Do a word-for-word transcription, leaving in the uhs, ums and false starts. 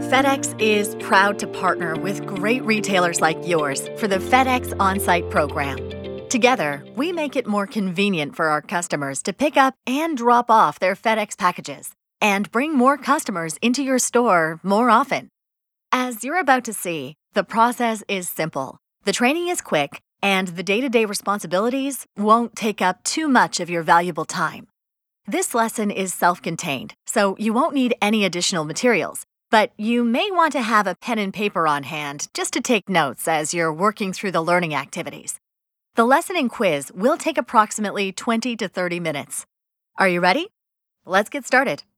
FedEx is proud to partner with great retailers like yours for the FedEx On-Site program. Together, we make it more convenient for our customers to pick up and drop off their FedEx packages and bring more customers into your store more often. As you're about to see, the process is simple, the training is quick, and the day-to-day responsibilities won't take up too much of your valuable time. This lesson is self-contained, so you won't need any additional materials, but you may want to have a pen and paper on hand just to take notes as you're working through the learning activities. The lesson and quiz will take approximately twenty to thirty minutes. Are you ready? Let's get started.